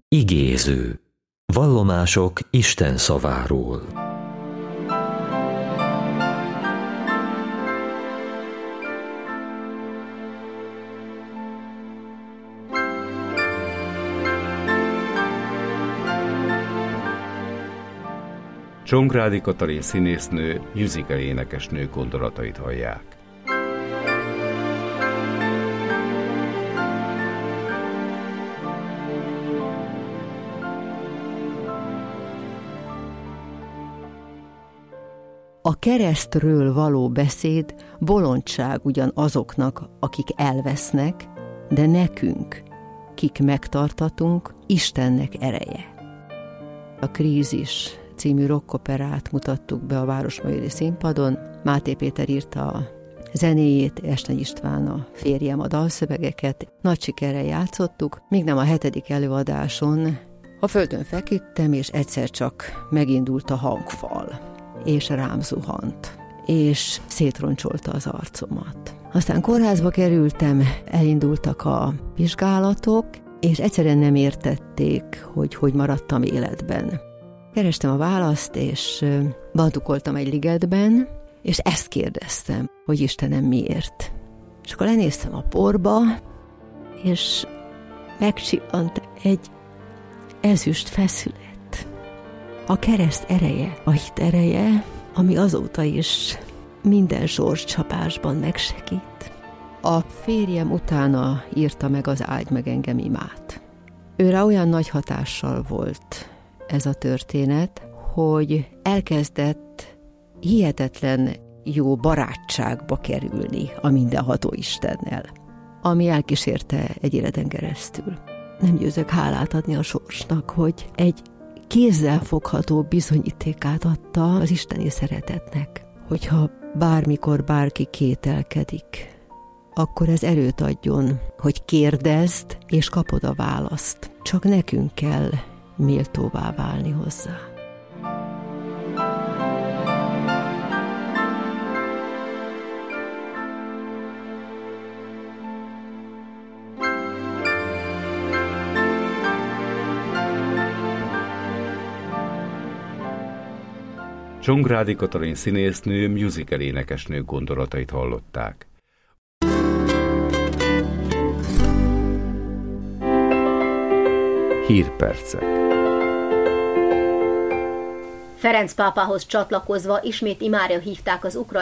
Igéző. Vallomások Isten szaváról. Csongrádi Katalin színésznő, musical énekesnő gondolatait hallják. A keresztről való beszéd bolondság ugyan azoknak, akik elvesznek, de nekünk, kik megtartatunk, Istennek ereje. A Krízis című rockoperát mutattuk be a Városmajori Színpadon. Máté Péter írta a zenéjét, Estany István a férjem a dalszövegeket. Nagy sikerrel játszottuk, míg nem a 7. előadáson a földön feküdtem, és egyszer csak megindult a hangfal, és rám zuhant, és szétroncsolta az arcomat. Aztán kórházba kerültem, elindultak a vizsgálatok, és egyszerűen nem értették, hogy maradtam életben. Kerestem a választ, és bandukoltam egy ligetben, és ezt kérdeztem, hogy Istenem miért. És akkor lenéztem a porba, és megcsillant egy ezüst feszület. A kereszt ereje, a hit ereje, ami azóta is minden sorscsapásban megsegít. A férjem utána írta meg az Áldj meg engem imát. Őre olyan nagy hatással volt ez a történet, hogy elkezdett hihetetlen jó barátságba kerülni a mindenható Istennel, ami elkísérte egy életen keresztül. Nem győzök hálát adni a sorsnak, hogy egy kézzelfogható bizonyítékát adta az isteni szeretetnek, hogyha bármikor bárki kételkedik, akkor ez erőt adjon, hogy kérdezd, és kapod a választ. Csak nekünk kell méltóvá válni hozzá. Csongrádi Katalin színésznő, musical énekesnő gondolatait hallották. Hírpercek. Ferenc pápához csatlakozva ismét imára hívták az